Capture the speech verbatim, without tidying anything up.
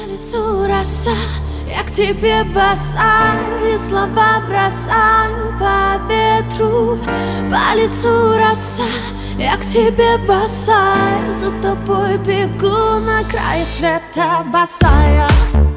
лицу роса, я к тебе босая, слова бросаю по ветру. По лицу роса, я к тебе босая, за тобой бегу на край света босая.